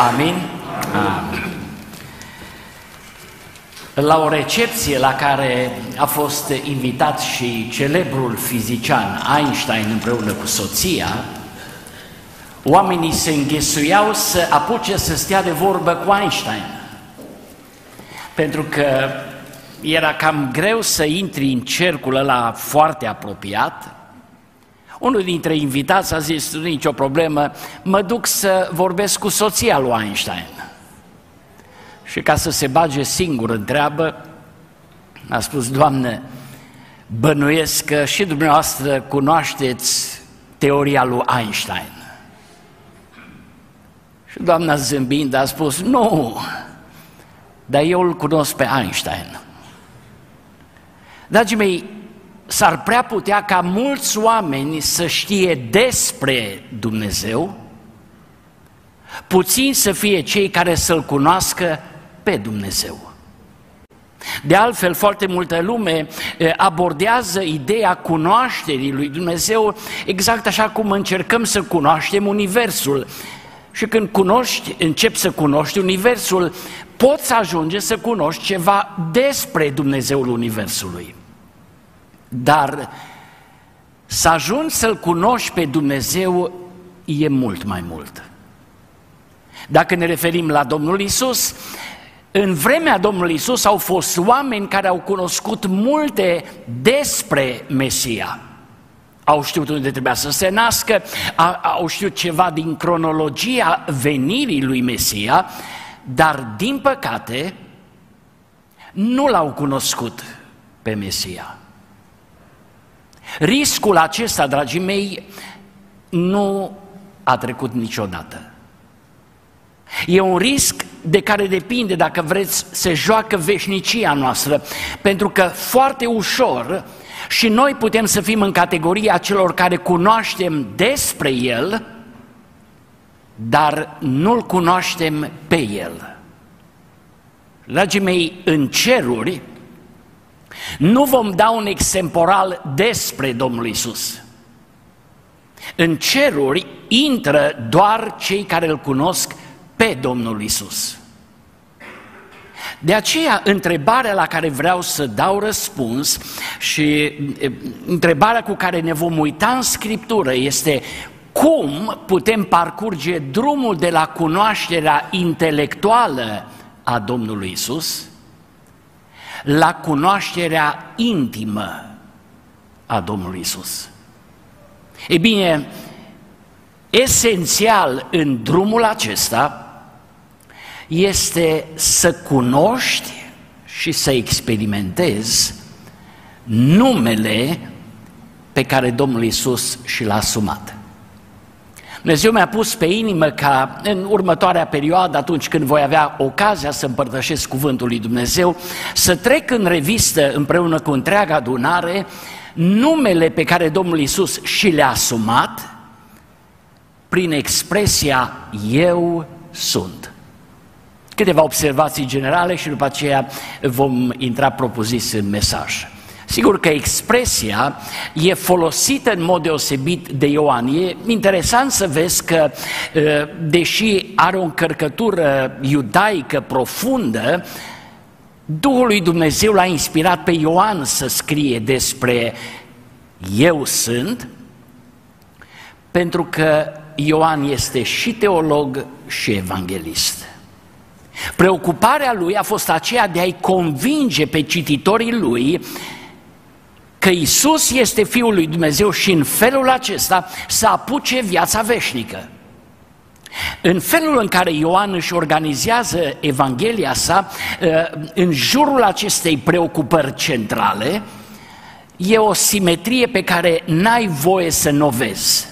Amin? Amin. La o recepție la care a fost invitat și celebrul fizician Einstein împreună cu soția, oamenii se înghesuiau să apuce să stea de vorbă cu Einstein, pentru că era cam greu să intri în cercul ăla foarte apropiat. Unul dintre invitați a zis: nu e nicio problemă, mă duc să vorbesc cu soția lui Einstein. Și ca să se bage singur în treabă, a spus: Doamne, bănuiesc că și dumneavoastră cunoașteți teoria lui Einstein. Și doamna zâmbind a spus: nu, dar eu îl cunosc pe Einstein. Dragii mei, s-ar prea putea ca mulți oameni să știe despre Dumnezeu, puțini să fie cei care să-L cunoască pe Dumnezeu. De altfel, foarte multă lume abordează ideea cunoașterii lui Dumnezeu exact așa cum încercăm să cunoaștem Universul. Și când începi să cunoști Universul, poți ajunge să cunoști ceva despre Dumnezeul Universului. Dar să ajungi să-L cunoști pe Dumnezeu e mult mai mult. Dacă ne referim la Domnul Iisus, în vremea Domnului Iisus au fost oameni care au cunoscut multe despre Mesia. Au știut unde trebuia să se nască, au știut ceva din cronologia venirii lui Mesia, dar din păcate nu l-au cunoscut pe Mesia. Riscul acesta, dragii mei, nu a trecut niciodată. E un risc de care depinde, dacă vreți, se joacă veșnicia noastră, pentru că foarte ușor și noi putem să fim în categoria celor care cunoaștem despre El, dar nu-L cunoaștem pe El. Dragii mei, în ceruri nu vom da un extemporal despre Domnul Iisus. În ceruri intră doar cei care îl cunosc pe Domnul Iisus. De aceea, întrebarea la care vreau să dau răspuns și întrebarea cu care ne vom uita în Scriptură este: cum putem parcurge drumul de la cunoașterea intelectuală a Domnului Iisus la cunoașterea intimă a Domnului Iisus? Ei bine, esențial în drumul acesta este să cunoști și să experimentezi numele pe care Domnul Iisus și l-a asumat. Dumnezeu mi-a pus pe inimă ca în următoarea perioadă, atunci când voi avea ocazia să împărtășesc cuvântul lui Dumnezeu, să trec în revistă împreună cu întreaga adunare numele pe care Domnul Iisus și le-a asumat prin expresia Eu sunt. Câteva observații generale și după aceea vom intra propriu-zis în mesaj. Sigur că expresia e folosită în mod deosebit de Ioan. E interesant să vezi că, deși are o încărcătură iudaică profundă, Duhul lui Dumnezeu l-a inspirat pe Ioan să scrie despre Eu sunt, pentru că Ioan este și teolog și evanghelist. Preocuparea lui a fost aceea de a-i convinge pe cititorii lui că Iisus este Fiul lui Dumnezeu și în felul acesta să apuce viața veșnică. În felul în care Ioan își organizează Evanghelia sa, în jurul acestei preocupări centrale, e o simetrie pe care n-ai voie să n-o vezi.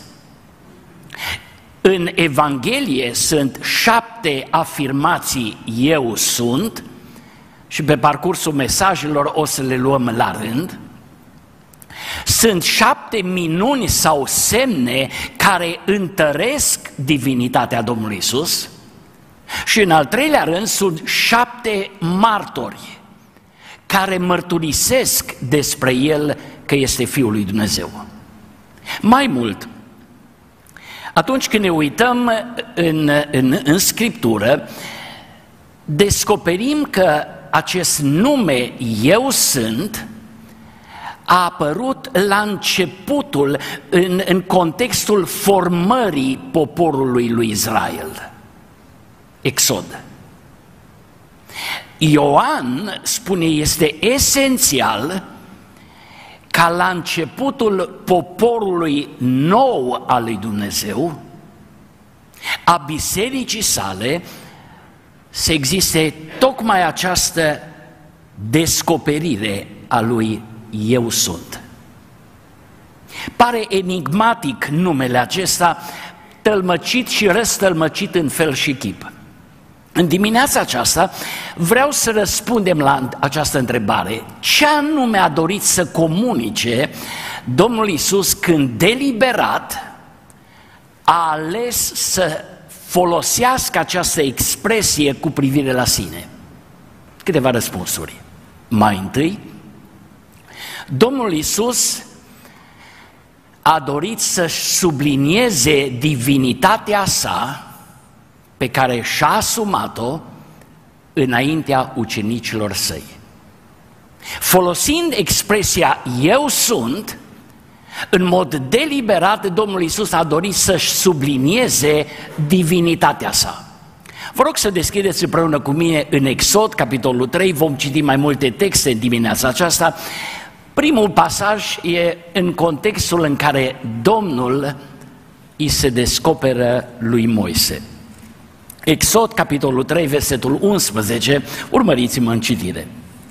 În Evanghelie sunt 7 afirmații Eu sunt și pe parcursul mesajelor o să le luăm la rând. Sunt 7 minuni sau semne care întăresc divinitatea Domnului Iisus și în al treilea rând sunt 7 martori care mărturisesc despre El că este Fiul lui Dumnezeu. Mai mult, Atunci când ne uităm în Scriptură, descoperim că acest nume Eu Sunt a apărut la începutul, în contextul formării poporului lui Israel. Exod. Ioan spune, este esențial ca la începutul poporului nou al lui Dumnezeu, a bisericii sale, să existe tocmai această descoperire a lui Eu Sunt. Pare enigmatic numele acesta, tălmăcit și răstălmăcit în fel și chip. În dimineața aceasta vreau să răspundem la această întrebare. Ce anume a dorit să comunice Domnul Iisus când deliberat a ales să folosească această expresie cu privire la sine? Câteva răspunsuri. Mai întâi, Domnul Iisus a dorit să sublinieze divinitatea sa pe care și-a asumat-o înaintea ucenicilor săi. Folosind expresia Eu Sunt, în mod deliberat, Domnul Iisus a dorit să-și sublinieze divinitatea sa. Vă rog să deschideți împreună cu mine în Exod, capitolul 3, vom citi mai multe texte în dimineața aceasta. Primul pasaj e în contextul în care Domnul îi se descoperă lui Moise. Exod, capitolul 3, versetul 11, urmăriți-mă în citire.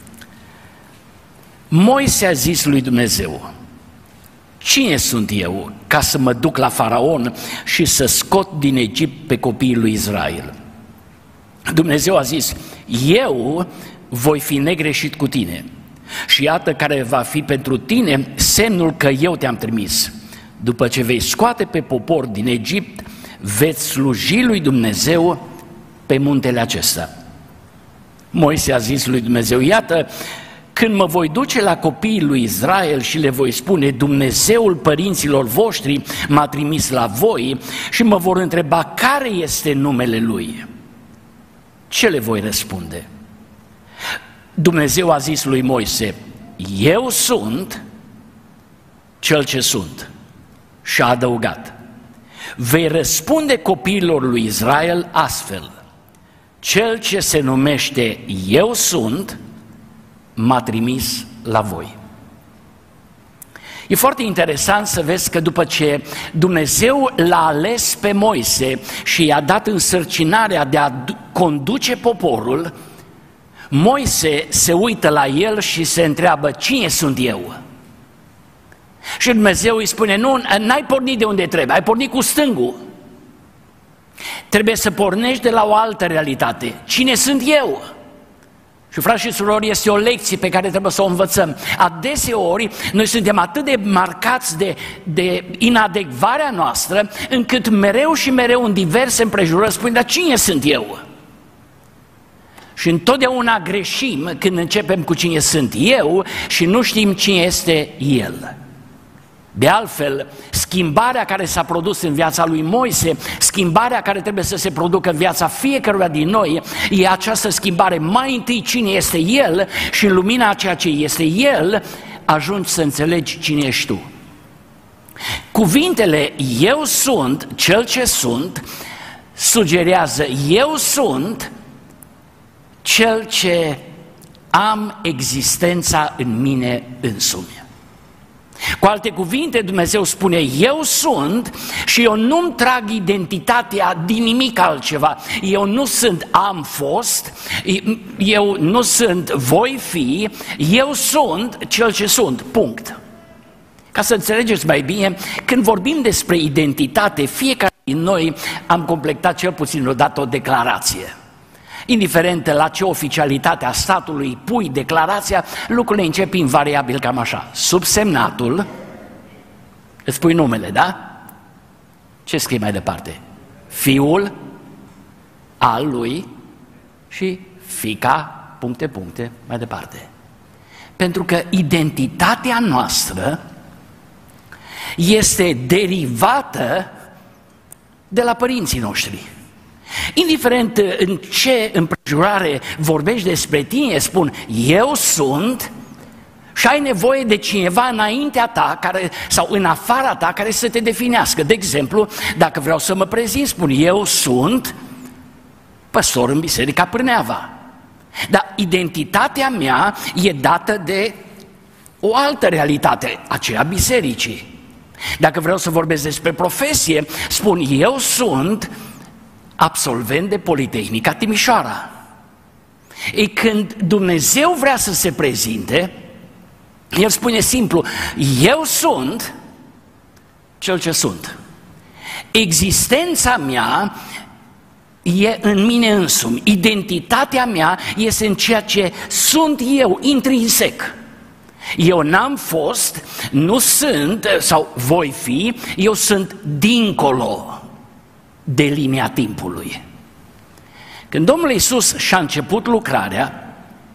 Moise a zis lui Dumnezeu: cine sunt eu ca să mă duc la Faraon și să scot din Egipt pe copiii lui Israel? Dumnezeu a zis: eu voi fi negreșit cu tine și iată care va fi pentru tine semnul că eu te-am trimis. După ce vei scoate pe popor din Egipt, veți sluji lui Dumnezeu pe muntele acesta. Moise a zis lui Dumnezeu: iată, când mă voi duce la copiii lui Israel și le voi spune: Dumnezeul părinților voștri m-a trimis la voi, și mă vor întreba care este numele lui, ce le voi răspunde? Dumnezeu a zis lui Moise: eu sunt cel ce sunt. Și a adăugat: vei răspunde copiilor lui Israel astfel: cel ce se numește Eu Sunt m-a trimis la voi. E foarte interesant să vezi că după ce Dumnezeu l-a ales pe Moise și i-a dat însărcinarea de a conduce poporul, Moise se uită la el și se întreabă: cine sunt eu? Și Dumnezeu îi spune: nu, n-ai pornit de unde trebuie, ai pornit cu stângul. Trebuie să pornești de la o altă realitate. Cine sunt eu? Și, frați și surori, este o lecție pe care trebuie să o învățăm. Adeseori noi suntem atât de marcați de inadecvarea noastră, încât mereu și mereu în diverse împrejurări spunem: dar cine sunt eu? Și întotdeauna greșim când începem cu cine sunt eu și nu știm cine este El. De altfel, schimbarea care s-a produs în viața lui Moise, schimbarea care trebuie să se producă în viața fiecăruia din noi, e această schimbare: mai întâi cine este El și în lumina a ceea ce este El, ajungi să înțelegi cine ești tu. Cuvintele Eu sunt, cel ce sunt, sugerează: eu sunt cel ce am existența în mine însumi. Cu alte cuvinte, Dumnezeu spune: eu sunt și eu nu-mi trag identitatea din nimic altceva. Eu nu sunt am fost, eu nu sunt voi fi, eu sunt cel ce sunt, punct. Ca să înțelegeți mai bine, când vorbim despre identitate, fiecare din noi am completat cel puțin odată o declarație. Indiferent la ce oficialitate a statului pui declarația, lucrurile încep invariabil cam așa: subsemnatul, îți pui numele, da? Ce scrii mai departe? Fiul al lui și fiica, puncte, puncte, mai departe. Pentru că identitatea noastră este derivată de la părinții noștri. Indiferent în ce împrejurare vorbești despre tine, spun, eu sunt, și ai nevoie de cineva înaintea ta sau în afara ta care să te definească. De exemplu, dacă vreau să mă prezint, spun, eu sunt păstor în Biserica Pârneava. Dar identitatea mea e dată de o altă realitate, aceea bisericii. Dacă vreau să vorbesc despre profesie, spun, eu sunt absolvent de Politehnica Timișoara. Ei, când Dumnezeu vrea să se prezinte, El spune simplu, eu sunt cel ce sunt. Existența mea e în mine însumi, identitatea mea este în ceea ce sunt eu, intrinsec. Eu n-am fost, nu sunt, sau voi fi, eu sunt dincolo de linia timpului. Când Domnul Iisus și-a început lucrarea,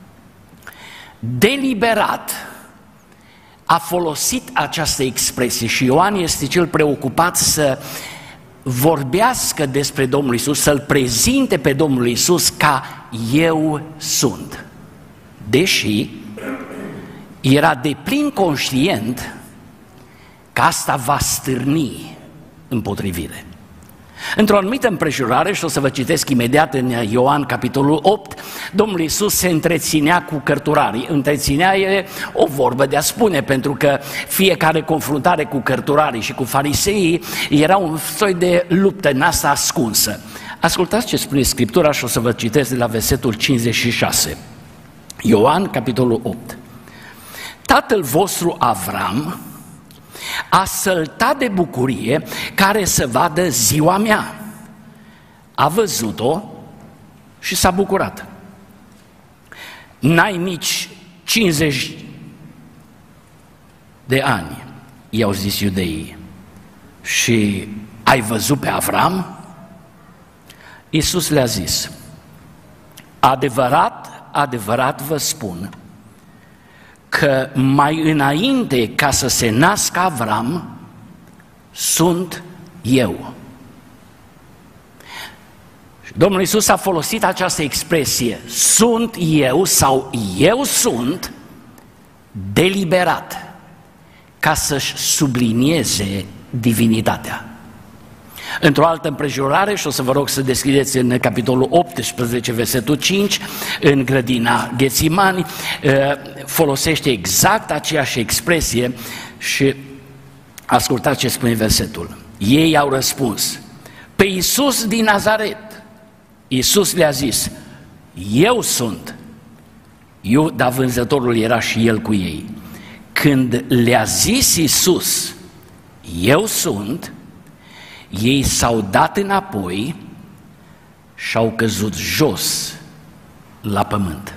deliberat a folosit această expresie și Ioan este cel preocupat să vorbească despre Domnul Iisus, să-L prezinte pe Domnul Iisus ca eu sunt. Deși era deplin conștient că asta va stârni împotrivire. Într-o anumită împrejurare, și o să vă citesc imediat în Ioan, capitolul 8, Domnul Iisus se întreținea cu cărturarii. Întreținea e o vorbă de a spune, pentru că fiecare confruntare cu cărturarii și cu fariseii era un soi de luptă în asta ascunsă. Ascultați ce spune Scriptura și o să vă citesc de la versetul 56. Ioan, capitolul 8. Tatăl vostru Avram a săltat de bucurie care să vadă ziua mea. A văzut-o și s-a bucurat. N-ai nici 50 de ani, i-au zis iudeii, și ai văzut pe Avram? Iisus le-a zis, adevărat, adevărat vă spun, că mai înainte ca să se nască Avram, sunt eu. Domnul Iisus a folosit această expresie, sunt eu sau eu sunt, deliberat, ca să-și sublinieze divinitatea. Într-o altă împrejurare, și o să vă rog să deschideți în capitolul 18, versetul 5, în grădina Ghețimani, folosește exact aceeași expresie și ascultați ce spune versetul. Ei au răspuns, pe Iisus din Nazaret. Iisus le-a zis, eu sunt. Iuda vânzătorul era și el cu ei. Când le-a zis Iisus, eu sunt, ei s-au dat înapoi și au căzut jos la pământ.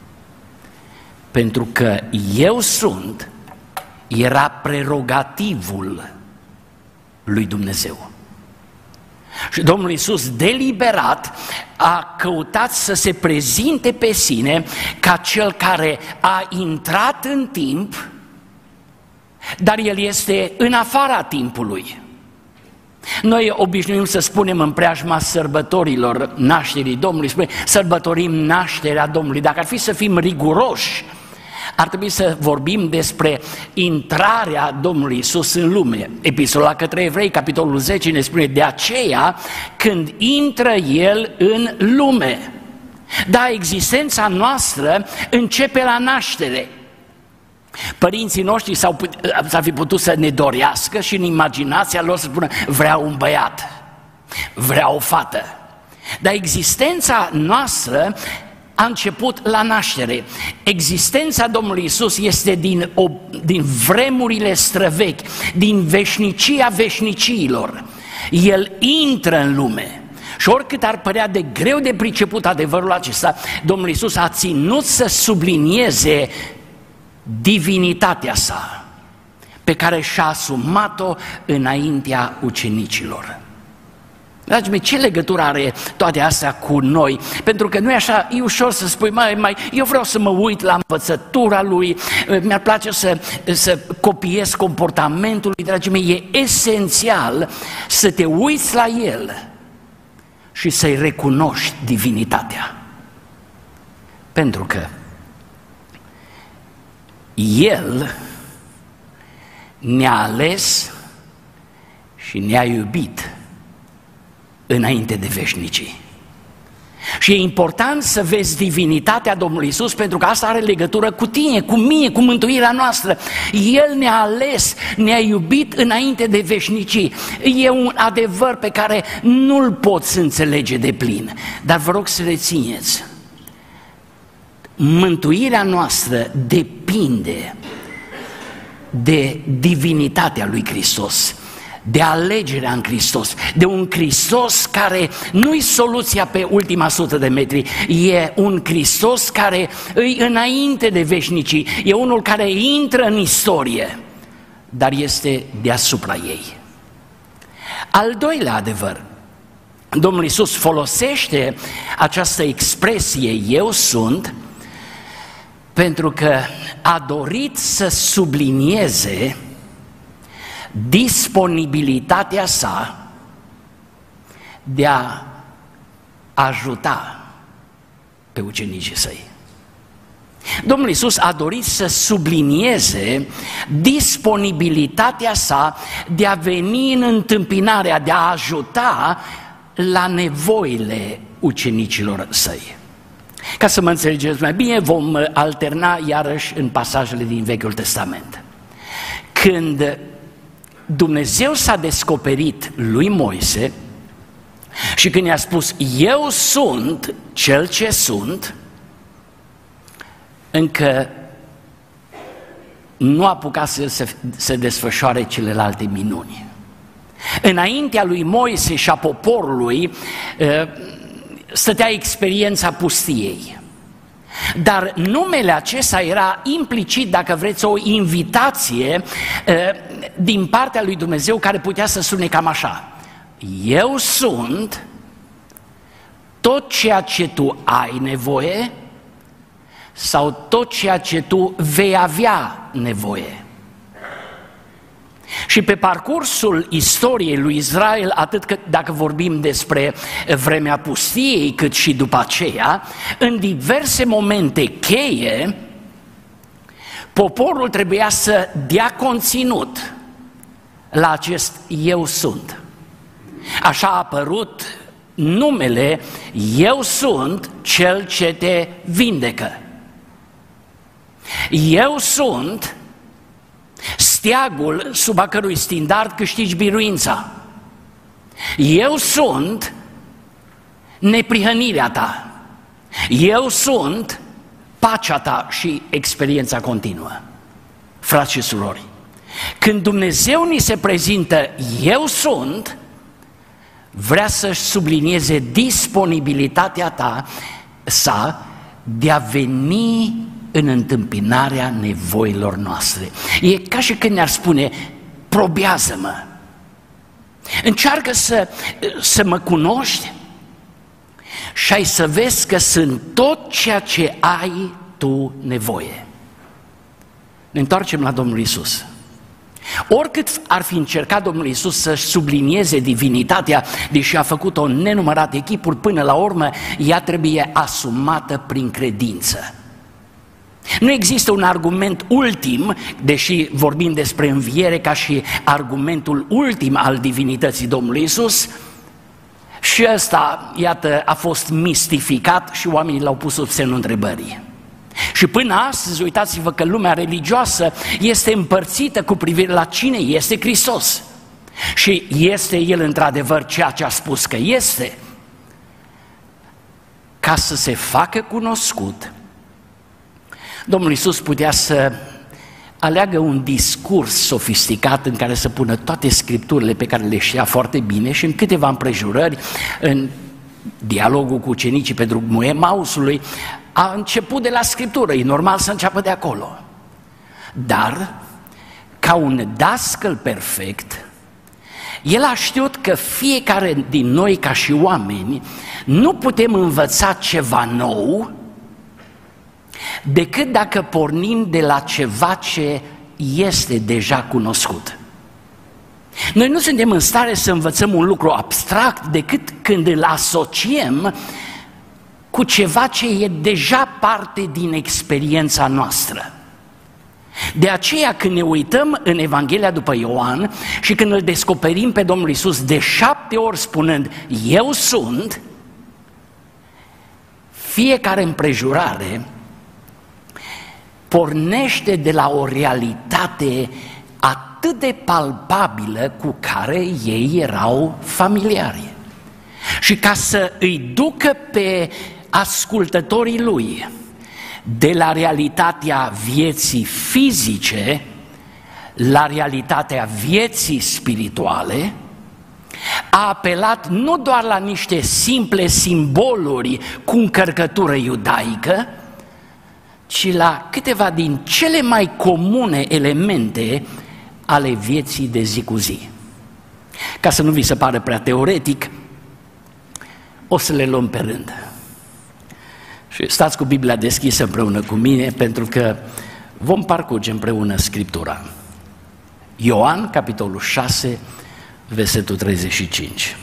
Pentru că eu sunt era prerogativul lui Dumnezeu. Și Domnul Iisus deliberat a căutat să se prezinte pe sine ca cel care a intrat în timp, dar El este în afara timpului. Noi obișnuim să spunem în preajma sărbătorilor nașterii Domnului, sărbătorim nașterea Domnului. Dacă ar fi să fim riguroși, ar trebui să vorbim despre intrarea Domnului Iisus în lume. Epistola către Evrei, capitolul 10, ne spune, de aceea când intră El în lume. Da, existența noastră începe la naștere. Părinții noștri s-ar fi putut să ne dorească și în imaginația lor să spună, vreau un băiat, vreau o fată. Dar existența noastră a început la naștere. Existența Domnului Iisus este din vremurile străvechi, din veșnicia veșniciilor. El intră în lume. Și oricât ar părea de greu de priceput adevărul acesta, Domnul Iisus a ținut să sublinieze divinitatea sa, pe care și-a asumat-o înaintea ucenicilor. Dragii mei, ce legătură are toate astea cu noi? Pentru că nu e așa, e ușor să spui, eu vreau să mă uit la învățătura lui, mi-ar place să copiez comportamentul lui. Dragii mei, e esențial să te uiți la el și să-i recunoști divinitatea. Pentru că el ne-a ales și ne-a iubit înainte de veșnicii. Și e important să vezi divinitatea Domnului Iisus, pentru că asta are legătură cu tine, cu mine, cu mântuirea noastră. El ne-a ales, ne-a iubit înainte de veșnicii. E un adevăr pe care nu-l poți înțelege de plin, dar vă rog să rețineți. Mântuirea noastră depinde de divinitatea lui Hristos, de alegerea în Hristos, de un Hristos care nu-i soluția pe ultima 100 de metri, e un Hristos care îi înainte de veșnicii, e unul care intră în istorie, dar este deasupra ei. Al doilea adevăr, Domnul Iisus folosește această expresie, eu sunt, pentru că a dorit să sublinieze disponibilitatea sa de a ajuta pe ucenicii săi. Domnul Iisus a dorit să sublinieze disponibilitatea sa de a veni în întâmpinarea, de a ajuta la nevoile ucenicilor săi. Ca să mă înțelegeți mai bine, vom alterna iarăși în pasajele din Vechiul Testament. Când Dumnezeu s-a descoperit lui Moise și când i-a spus, eu sunt cel ce sunt, încă nu a apucat să se desfășoare celelalte minuni. Înaintea lui Moise și a poporului stătea experiența pustiei. Dar numele acesta era implicit, dacă vreți, o invitație din partea lui Dumnezeu care putea să sune cam așa. Eu sunt tot ceea ce tu ai nevoie sau tot ceea ce tu vei avea nevoie. Și pe parcursul istoriei lui Israel, atât dacă vorbim despre vremea pustiei, cât și după aceea, în diverse momente cheie, poporul trebuia să dea conținut la acest eu sunt. Așa a apărut numele eu sunt cel ce te vindecă. Eu sunt steagul sub a cărui standard câștigi biruința. Eu sunt neprihănirea ta. Eu sunt pacea ta și experiența continuă. Frați și surori, când Dumnezeu ni se prezintă eu sunt, vrea să-și sublinieze disponibilitatea sa de a veni în întâmpinarea nevoilor noastre. E ca și când ne-ar spune, probează-mă, încearcă să mă cunoști și ai să vezi că sunt tot ceea ce ai tu nevoie. Ne întoarcem la Domnul Iisus. Oricât ar fi încercat Domnul Iisus să-și sublinieze divinitatea, deși a făcut-o în nenumărate chipuri, până la urmă ea trebuie asumată prin credință. Nu există un argument ultim, deși vorbim despre înviere ca și argumentul ultim al divinității Domnului Iisus, și ăsta, iată, a fost mistificat și oamenii l-au pus sub semnul întrebării. Și până astăzi, uitați-vă că lumea religioasă este împărțită cu privire la cine este Hristos. Și este El într-adevăr ceea ce a spus că este, ca să se facă cunoscut. Domnul Iisus putea să aleagă un discurs sofisticat în care să pună toate scripturile pe care le știa foarte bine și în câteva împrejurări, în dialogul cu ucenicii pe drumul Emausului, a început de la scriptură, e normal să înceapă de acolo. Dar, ca un dascăl perfect, El a știut că fiecare din noi ca și oameni nu putem învăța ceva nou decât dacă pornim de la ceva ce este deja cunoscut. Noi nu suntem în stare să învățăm un lucru abstract decât când îl asociem cu ceva ce e deja parte din experiența noastră. De aceea când ne uităm în Evanghelia după Ioan și când îl descoperim pe Domnul Iisus de 7 ori spunând eu sunt, fiecare împrejurare pornește de la o realitate atât de palpabilă cu care ei erau familiari. Și ca să îi ducă pe ascultătorii lui de la realitatea vieții fizice la realitatea vieții spirituale, a apelat nu doar la niște simple simboluri cu încărcătură iudaică, ci la câteva din cele mai comune elemente ale vieții de zi cu zi. Ca să nu vi se pară prea teoretic, o să le luăm pe rând. Și stați cu Biblia deschisă împreună cu mine, pentru că vom parcurge împreună Scriptura. Ioan, capitolul 6, versetul 35.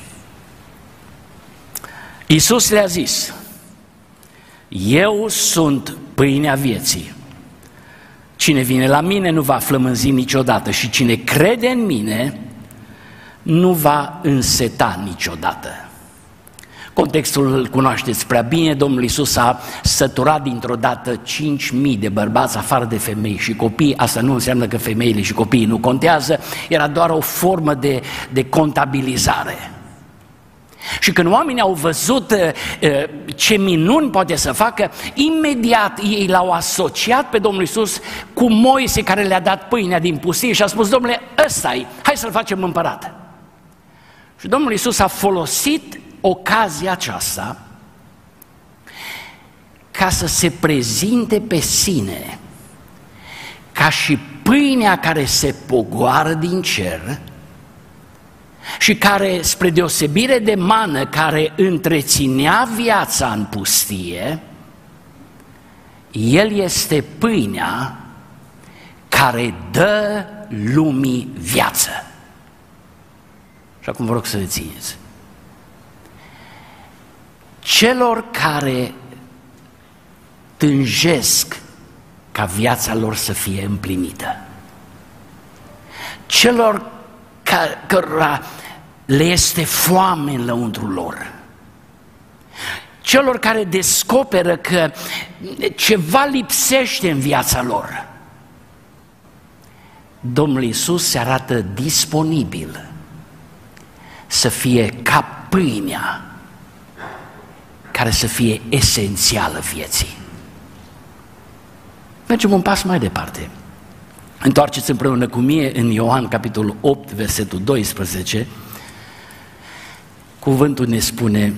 Iisus le-a zis: eu sunt pâinea vieții. Cine vine la mine nu va flămânzi niciodată și cine crede în mine nu va înseta niciodată. Contextul îl cunoașteți prea bine. Domnul Iisus a săturat dintr-o dată 5.000 de bărbați afară de femei și copii. Asta nu înseamnă că femeile și copiii nu contează, era doar o formă de contabilizare. Și când oamenii au văzut ce minuni poate să facă, imediat ei l-au asociat pe Domnul Iisus cu Moise, care le-a dat pâinea din pustie și a spus: Domnule, ăsta-i, hai să-l facem împărat. Și Domnul Iisus a folosit ocazia aceasta ca să se prezinte pe sine ca și pâinea care se pogoară din cer și care, spre deosebire de mană care întreținea viața în pustie, El este pâinea care dă lumii viață. Și acum vă rog să rețineți. Celor care tânjesc ca viața lor să fie împlinită, celor cărora le este foame în lăuntrul lor, celor care descoperă că ceva lipsește în viața lor, Domnul Iisus se arată disponibil să fie ca pâinea care să fie esențială vieții. Mergem un pas mai departe. Întoarceți împreună cu mine în Ioan, capitolul 8, versetul 12. Cuvântul ne spune: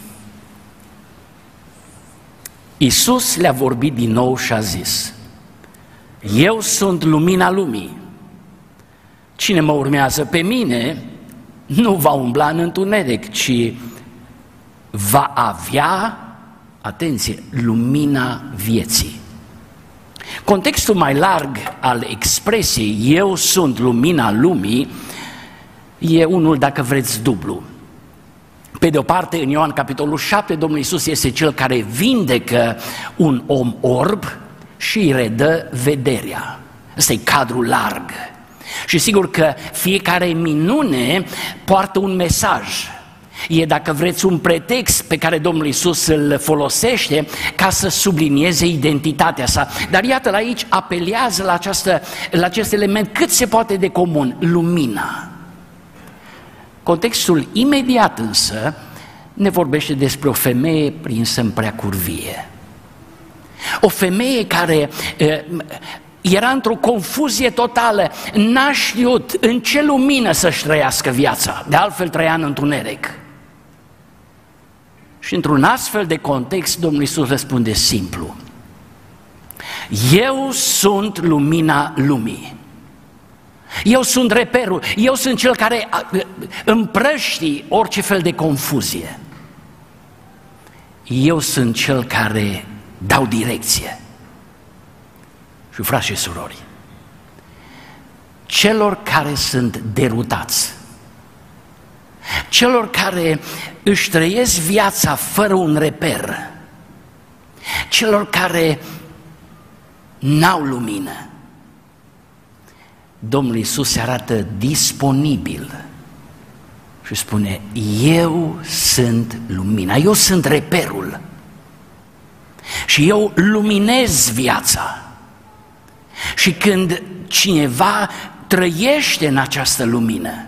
Iisus le-a vorbit din nou și a zis: eu sunt lumina lumii. Cine mă urmează pe mine nu va umbla în întuneric, ci va avea, atenție, lumina vieții. Contextul mai larg al expresiei eu sunt lumina lumii e unul, dacă vreți, dublu. Pe de o parte, în Ioan capitolul 7, Domnul Iisus este cel care vindecă un om orb și îi redă vederea. Ăsta e cadrul larg. Și sigur că fiecare minune poartă un mesaj. E, dacă vreți, un pretext pe care Domnul Iisus îl folosește ca să sublinieze identitatea sa. Dar iată, aici apelează la acest element cât se poate de comun, lumina. Contextul imediat însă ne vorbește despre o femeie prinsă în preacurvie. O femeie care era într-o confuzie totală, n-a știut în ce lumină să-și trăiască viața, de altfel trăia în întuneric. Și într-un astfel de context, Domnul Iisus răspunde simplu: eu sunt lumina lumii. Eu sunt reperul, eu sunt cel care împrăștie orice fel de confuzie. Eu sunt cel care dau direcție. Și frați și surori, celor care sunt derutați, celor care își trăiesc viața fără un reper, celor care n-au lumină, Domnul Iisus se arată disponibil și spune: eu sunt lumina, eu sunt reperul și eu luminez viața. Și când cineva trăiește în această lumină,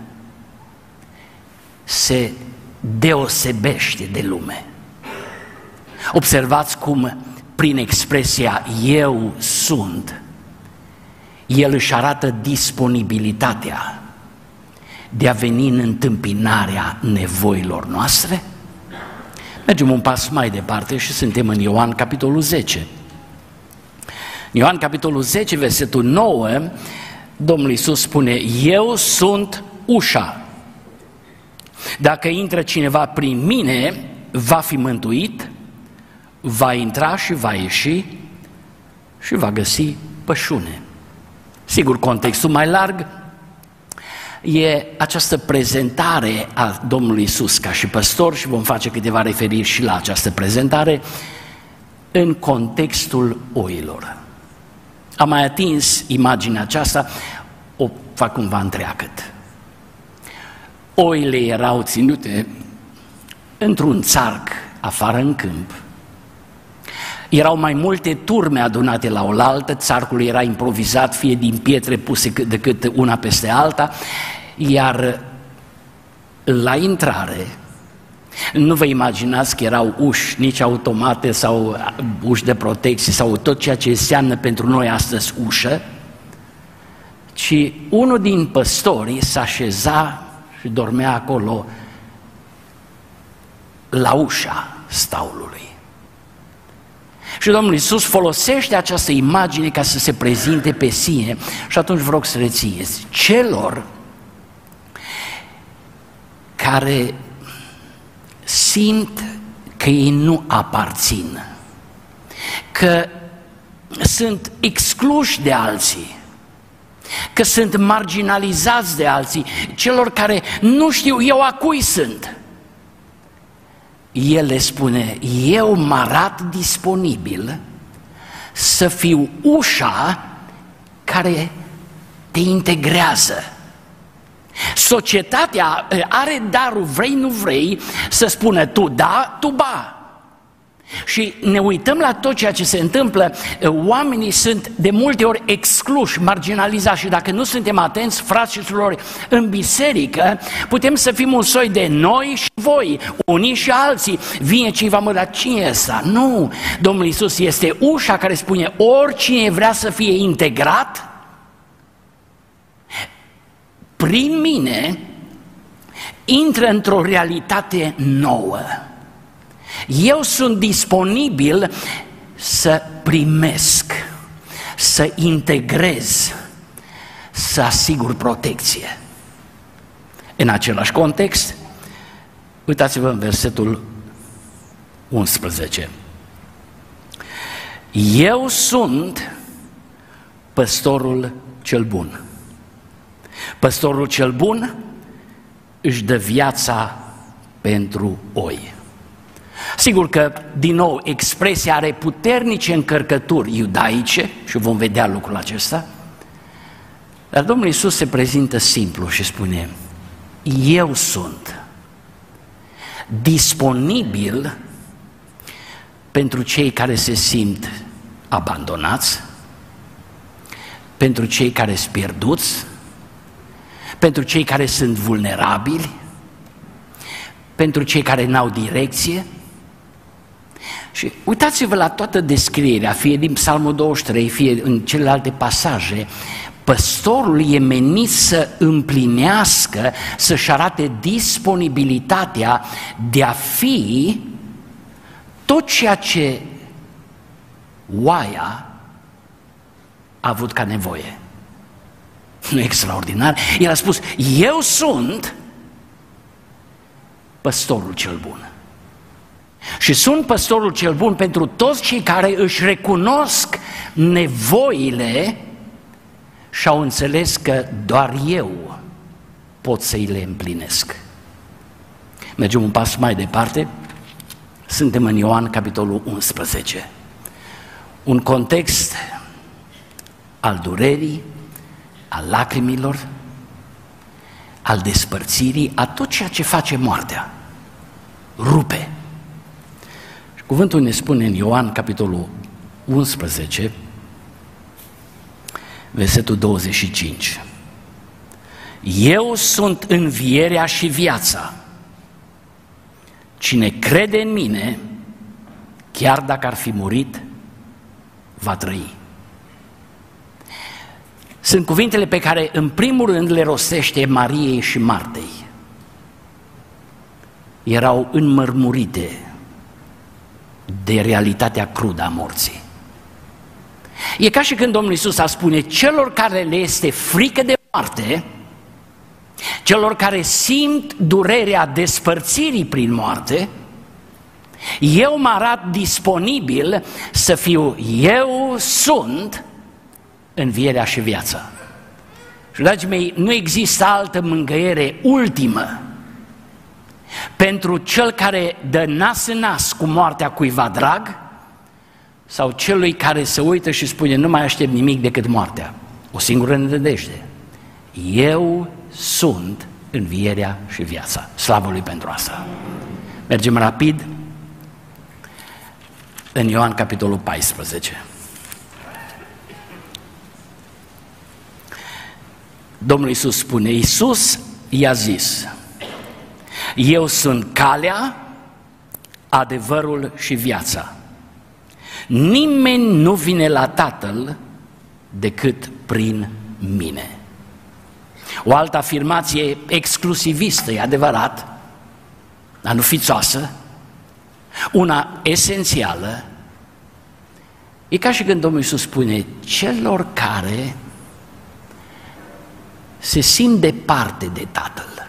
se deosebește de lume. Observați cum prin expresia eu sunt, el își arată disponibilitatea de a veni în întâmpinarea nevoilor noastre. Mergem un pas mai departe și suntem în Ioan, capitolul 10. Ioan, capitolul 10, versetul 9, Domnul Iisus spune: eu sunt ușa. Dacă intră cineva prin mine, va fi mântuit, va intra și va ieși și va găsi pășune. Sigur, contextul mai larg e această prezentare a Domnului Iisus ca și păstor și vom face câteva referiri și la această prezentare în contextul oilor. Am mai atins imaginea aceasta, o fac cumva întreagăt. Oile erau ținute într-un țarc afară în câmp. Erau mai multe turme adunate la oaltă, țarcul era improvizat, fie din pietre puse decât una peste alta, iar la intrare, nu vă imaginați că erau uși, nici automate sau uși de protecție sau tot ceea ce înseamnă pentru noi astăzi ușă, ci unul din păstori se așeza și dormea acolo la ușa staulului. Și Domnul Iisus folosește această imagine ca să se prezinte pe sine și atunci vă rog să rețineți: celor care simt că ei nu aparțin, că sunt excluși de alții, că sunt marginalizați de alții, celor care nu știu eu a cui sunt, El le spune: eu mă arăt disponibil să fiu ușa care te integrează. Societatea are darul, vrei nu vrei, să spună tu da, tu ba. Și ne uităm la tot ceea ce se întâmplă, oamenii sunt de multe ori excluși, marginalizați și dacă nu suntem atenți, frați și surori, în biserică putem să fim un soi de noi și voi, unii și alții. Vine cineva, mă, dar cine e ăsta? Nu, Domnul Iisus este ușa care spune: oricine vrea să fie integrat prin mine, intră într-o realitate nouă. Eu sunt disponibil să primesc, să integrez, să asigur protecție. În același context, uitați-vă în versetul 11. Eu sunt păstorul cel bun. Păstorul cel bun își dă viața pentru oi. Sigur că, din nou, expresia are puternice încărcături iudaice și vom vedea lucrul acesta, dar Domnul Iisus se prezintă simplu și spune: eu sunt disponibil pentru cei care se simt abandonați, pentru cei care sunt pierduți, pentru cei care sunt vulnerabili, pentru cei care n-au direcție. Și uitați-vă la toată descrierea, fie din Psalmul 23, fie în celelalte pasaje. Păstorul e menit să împlinească, să-și arate disponibilitatea de a fi tot ceea ce oaia a avut ca nevoie. Nu extraordinar? El a spus, eu sunt păstorul cel bun. Și sunt păstorul cel bun pentru toți cei care își recunosc nevoile și au înțeles că doar eu pot să-i le împlinesc. Mergem un pas mai departe. Suntem în Ioan, capitolul 11. Un context al durerii, al lacrimilor, al despărțirii, a tot ceea ce face moartea. Rupe. Și cuvântul ne spune în Ioan, capitolul 11, versetul 25. Eu sunt învierea și viața. Cine crede în mine, chiar dacă ar fi murit, va trăi. Sunt cuvintele pe care în primul rând le rostește Mariei și Martei. Erau înmărmurite de realitatea crudă a morții. E ca și când Domnul Iisus ar spune celor care le este frică de moarte, celor care simt durerea despărțirii prin moarte, eu mă arăt disponibil să fiu, eu sunt învierea și viața. Și, dragii mei, nu există altă mângâiere ultimă pentru cel care dă nas în nas cu moartea cuiva drag sau celui care se uită și spune nu mai aștept nimic decât moartea. O singură nădejde. Eu sunt învierea și viața. Slavă Lui pentru asta. Mergem rapid în Ioan, capitolul 14. Domnul Iisus spune, Iisus i-a zis, eu sunt calea, adevărul și viața. Nimeni nu vine la Tatăl decât prin mine. O altă afirmație exclusivistă, e adevărat, dar nu fițoasă, una esențială, e ca și când Domnul Iisus spune, celor care se simt departe de Tatăl,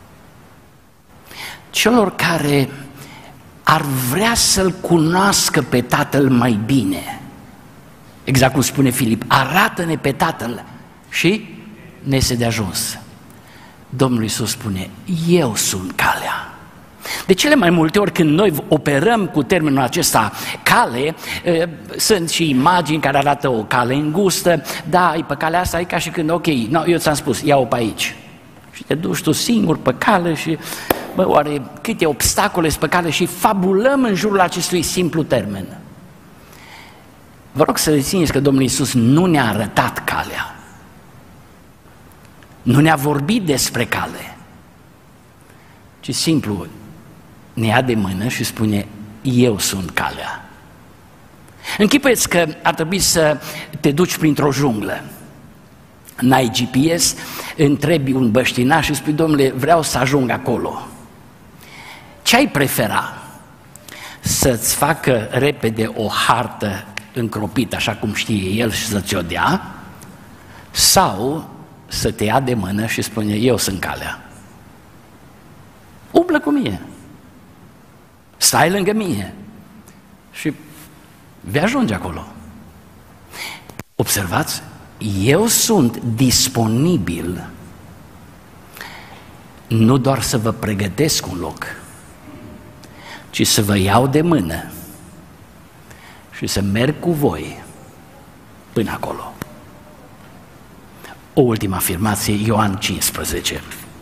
celor care ar vrea să-L cunoască pe Tatăl mai bine, exact cum spune Filip, arată-ne pe Tatăl și ne este de ajuns. Domnul Iisus spune, eu sunt calea. De cele mai multe ori când noi operăm cu termenul acesta cale, sunt și imagini care arată o cale îngustă, da, e pe calea asta, e ca și când, ok, no, eu ți-am spus, ia-o pe aici. Și te duci tu singur pe cale și, bă, oare câte obstacole sunt pe cale și fabulăm în jurul acestui simplu termen. Vă rog să rețineți că Domnul Iisus nu ne-a arătat calea. Nu ne-a vorbit despre cale, ci simplu ne ia de mână și spune, eu sunt calea. Închipuieți că ar trebui să te duci printr-o junglă. N-ai GPS, întrebi un băștinaș și spui, domnule, vreau să ajung acolo. Ce ai prefera? Să-ți facă repede o hartă încropită, așa cum știe el, și să ți-o dea, sau să te ia de mână și spune, eu sunt calea. Umblă cu mine. Stai lângă mine. Și vei ajunge acolo. Observați, eu sunt disponibil nu doar să vă pregătesc un loc, ci să vă iau de mână și să merg cu voi până acolo. O ultimă afirmație, Ioan 15.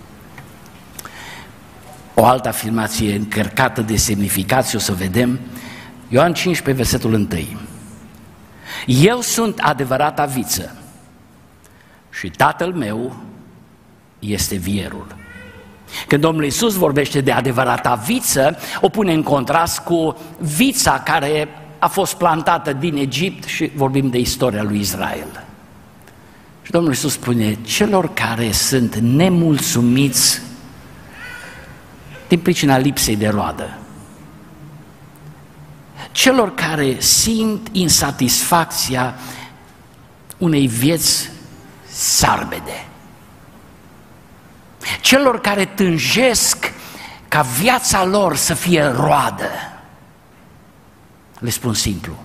O altă afirmație încărcată de semnificație, o să vedem, Ioan 15, versetul 1. Eu sunt adevărata viță și Tatăl meu este vierul. Când Domnul Iisus vorbește de adevărata viță, o pune în contrast cu vița care a fost plantată din Egipt și vorbim de istoria lui Israel. Și Domnul Iisus spune, celor care sunt nemulțumiți din pricina lipsei de roadă, celor care simt insatisfacția unei vieți sarbede. Celor care tânjesc ca viața lor să fie roadă, le spun simplu: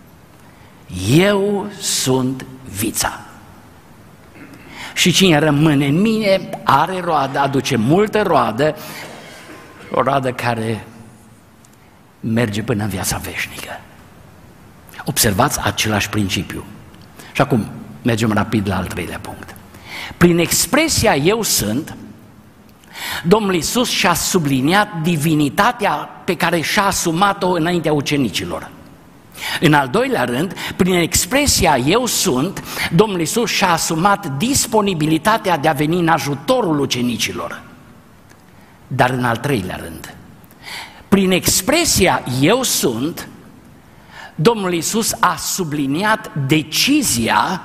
eu sunt vița. Și cine rămâne în mine are roadă, aduce multă roadă, o roadă care merge până în viața veșnică. Observați același principiu. Și acum mergem rapid la al treilea punct. Prin expresia eu sunt, Domnul Iisus și-a subliniat divinitatea pe care și-a asumat-o înaintea ucenicilor. În al doilea rând, prin expresia eu sunt, Domnul Iisus și-a asumat disponibilitatea de a veni în ajutorul ucenicilor. Dar în al treilea rând, prin expresia eu sunt, Domnul Iisus a subliniat decizia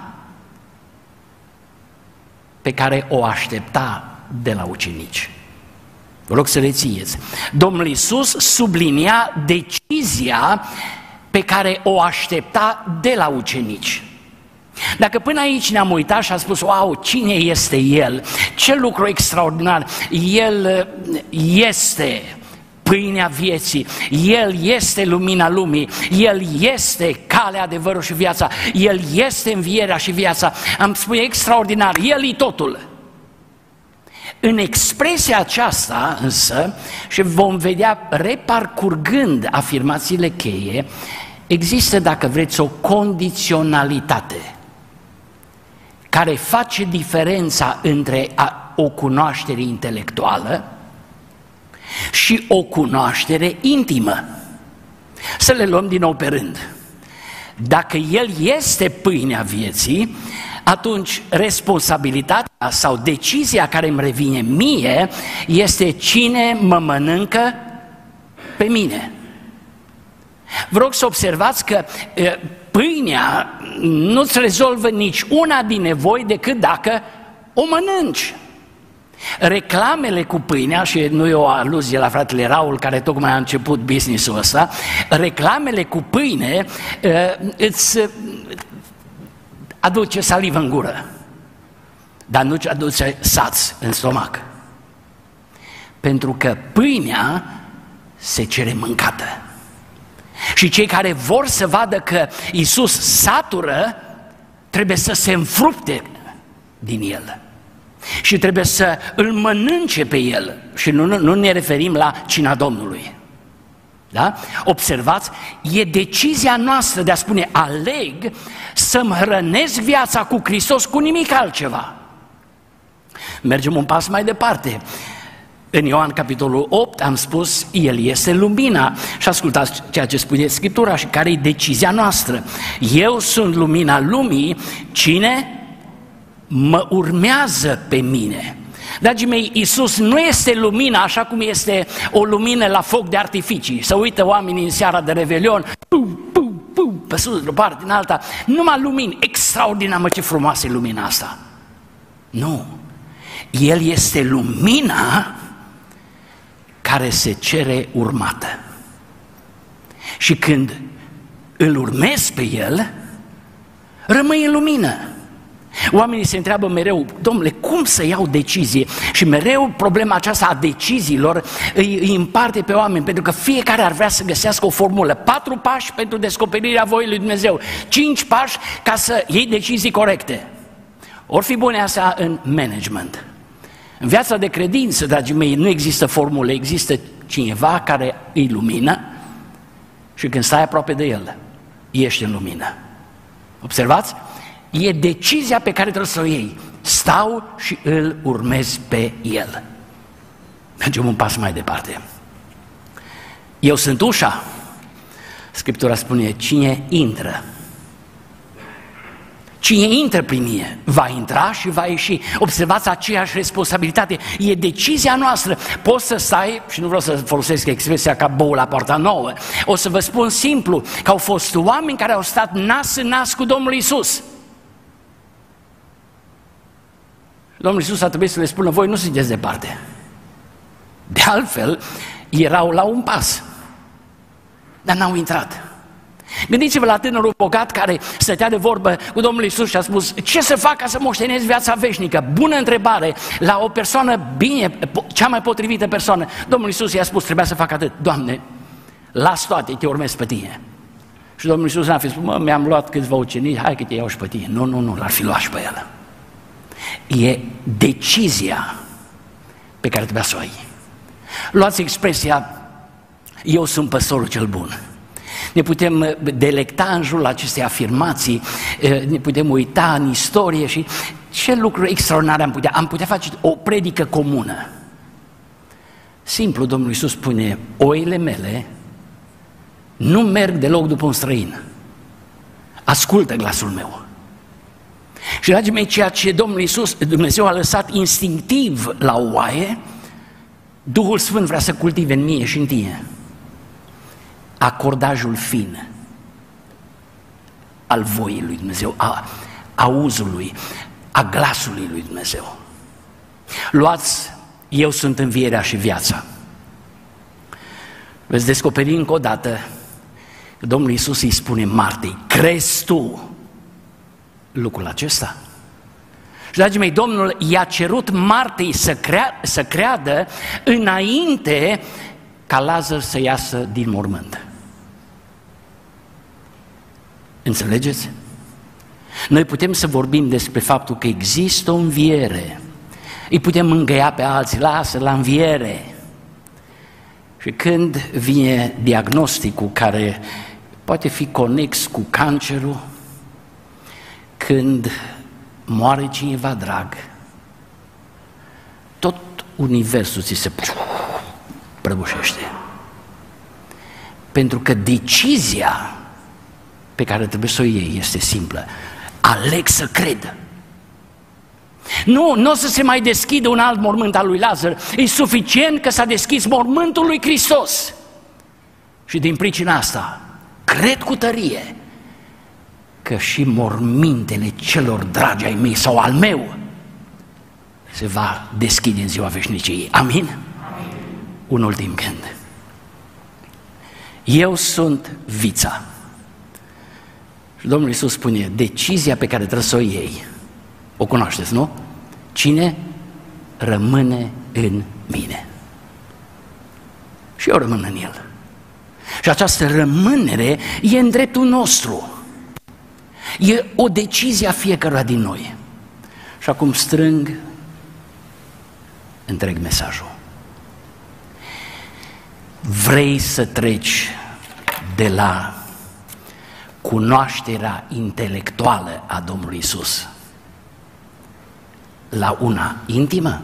pe care o aștepta de la ucenici. Vă rog să rețineți. Domnul Iisus sublinia decizia pe care o aștepta de la ucenici. Dacă până aici ne-am uitat și am spus: wow, cine este El? Ce lucru extraordinar! El este pâinea vieții, El este lumina lumii, El este calea, adevărul și viața, El este învierea și viața. Am spus extraordinar, El e totul. În expresia aceasta însă, și vom vedea reparcurgând afirmațiile cheie, există, dacă vreți, o condiționalitate care face diferența între o cunoaștere intelectuală și o cunoaștere intimă. Să le luăm din nou pe rând. Dacă El este pâinea vieții, atunci responsabilitatea sau decizia care îmi revine mie este cine mă mănâncă pe mine. Vă rog să observați că pâinea nu-ți rezolvă nici una din nevoi decât dacă o mănânci. Reclamele cu pâinea, și nu e o aluzie la fratele Raul care tocmai a început business-ul ăsta, reclamele cu pâine îți aduce salivă în gură, dar nu-ți aduce saț în stomac. Pentru că pâinea se cere mâncată. Și cei care vor să vadă că Iisus satură, trebuie să se înfrupte din El. Și trebuie să îl mănânce pe El. Și nu ne referim la cina Domnului. Da? Observați, e decizia noastră de a spune: aleg să-mi hrănesc viața cu Hristos, cu nimic altceva. Mergem un pas mai departe. În Ioan capitolul 8 am spus: El este lumina. Și ascultați ceea ce spune Scriptura și care e decizia noastră. Eu sunt lumina lumii, cine mă urmează pe mine. Dragii mei, Iisus nu este lumina așa cum este o lumină la foc de artificii. Să uită oamenii în seara de Revelion, pe sus, de o parte, din alta, numai lumini, extraordinar, mă, ce frumoasă e lumina asta. Nu, El este lumina care se cere urmată. Și când îl urmezi pe El, rămâi în lumină. Oamenii se întreabă mereu: domnule, cum să iau decizie? Și mereu problema aceasta a deciziilor îi împarte pe oameni, pentru că fiecare ar vrea să găsească o formulă. 4 pași pentru descoperirea voii lui Dumnezeu, 5 pași ca să iei decizii corecte. Or fi bune astea în management. În viața de credință, dragii mei, nu există formule, există cineva care îi lumină și când stai aproape de El, ești în lumină. Observați? E decizia pe care trebuie să o iei. Stau și îl urmez pe El. Mergem un pas mai departe. Eu sunt ușa. Scriptura spune: cine intră prin mine va intra și va ieși. Observați aceeași responsabilitate. E decizia noastră. Poți să stai, și nu vreau să folosesc expresia ca bou la poarta nouă, o să vă spun simplu, că au fost oameni care au stat nas în nas cu Domnul Iisus. Domnul Iisus a trebuit să le spună: voi nu sunteți departe. De altfel, erau la un pas, dar n-au intrat. Gândiți-vă la tânărul bogat care stătea de vorbă cu Domnul Iisus și a spus: ce să fac ca să moștenesc viața veșnică? Bună întrebare, la o persoană bine, cea mai potrivită persoană. Domnul Iisus i-a spus: trebuia să fac atât. Doamne, las toate, te urmez pe tine. Și Domnul Iisus n-a fi spus: mă, mi-am luat câțiva ucenici, hai că te iau și pe tine. Nu, l-ar fi luat și pe el. E decizia pe care trebuia să o ai. Luați expresia: eu sunt păstorul cel bun. Ne putem delecta în jurul acestei afirmații, ne putem uita în istorie și ce lucruri extraordinare am putea face o predică comună. Simplu, Domnul Iisus spune: oile mele nu merg deloc după un străin, ascultă glasul meu. Și, dragii mei, ceea ce Domnul Iisus, Dumnezeu a lăsat instinctiv la oaie, Duhul Sfânt vrea să cultive în mine și în tine acordajul fin al voii lui Dumnezeu, a auzului, a glasului lui Dumnezeu. Luați: eu sunt învierea și viața. Veți descoperi încă o dată că Domnul Iisus îi spune Martei: crezi tu lucrul acesta? Și, dragii mei, Domnul i-a cerut Martei să creadă înainte ca Lazar să iasă din mormânt. Înțelegeți? Noi putem să vorbim despre faptul că există o înviere, îi putem mângâia pe alții: lasă la înviere. Și când vine diagnosticul care poate fi conex cu cancerul, când moare cineva drag, tot universul ți se prăbușește. Pentru că decizia pe care trebuie să o iei este simplă: aleg să cred. Nu o să se mai deschidă un alt mormânt al lui Lazar, e suficient că s-a deschis mormântul lui Hristos. Și din pricina asta cred cu tărie că și mormintele celor dragi ai mei sau al meu se va deschide în ziua veșniciei. Amin? Amin. Un ultim gând. Eu sunt vița. Și Domnul Iisus spune: decizia pe care trebuie să o iei, o cunoașteți, nu? Cine rămâne în mine și eu rămân în el. Și această rămânere e în dreptul nostru. E o decizie a fiecăruia din noi. Și acum strâng întreg mesajul. Vrei să treci de la cunoașterea intelectuală a Domnului Iisus la una intimă?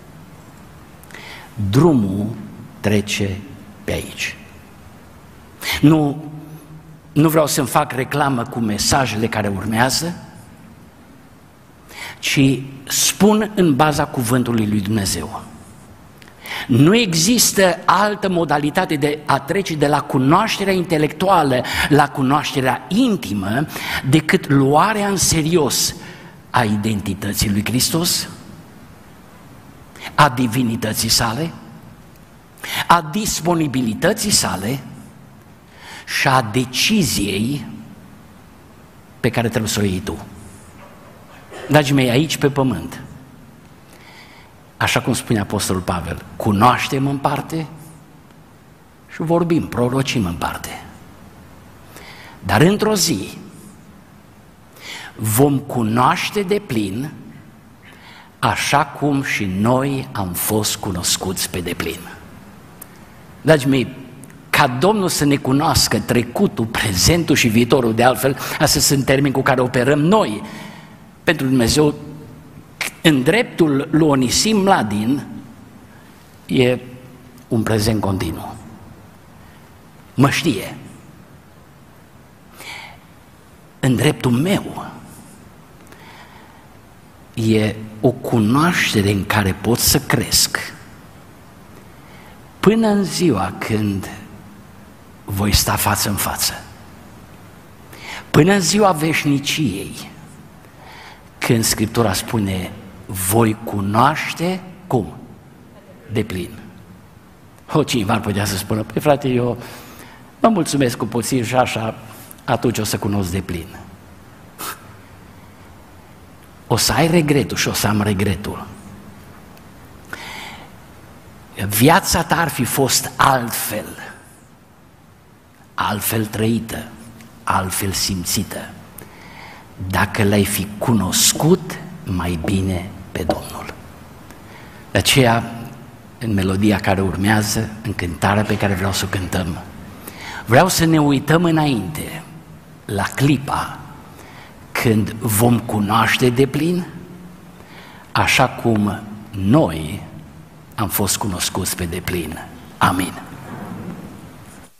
Drumul trece pe aici. Nu vreau să-mi fac reclamă cu mesajele care urmează, ci spun în baza cuvântului lui Dumnezeu. Nu există altă modalitate de a trece de la cunoașterea intelectuală la cunoașterea intimă decât luarea în serios a identității lui Hristos, a divinității sale, a disponibilității sale și a deciziei pe care trebuie să o iei tu. Dragii mei, aici pe pământ, așa cum spune Apostolul Pavel, cunoaștem în parte și vorbim, prorocim în parte. Dar într-o zi vom cunoaște deplin așa cum și noi am fost cunoscuți pe deplin. Dragii mei, ca Domnul să ne cunoască trecutul, prezentul și viitorul, de altfel, astea sunt termeni cu care operăm noi. Pentru Dumnezeu, în dreptul lui Onisim Mladin, e un prezent continuu. Mă știe. În dreptul meu e o cunoaștere în care pot să cresc până în ziua când voi sta față în față, până în ziua veșniciei, când Scriptura spune voi cunoaște cum? Deplin. Cineva ar putea să spună: păi frate, eu mă mulțumesc cu puțin și așa, atunci o să cunosc de plin. O să ai regretul și o să am regretul. Viața ta ar fi fost altfel trăită, altfel simțită, dacă l-ai fi cunoscut mai bine pe Domnul. De aceea, în melodia care urmează, în cântarea pe care vreau să o cântăm, vreau să ne uităm înainte la clipa când vom cunoaște de plin, așa cum noi am fost cunoscuți pe deplin. Amin.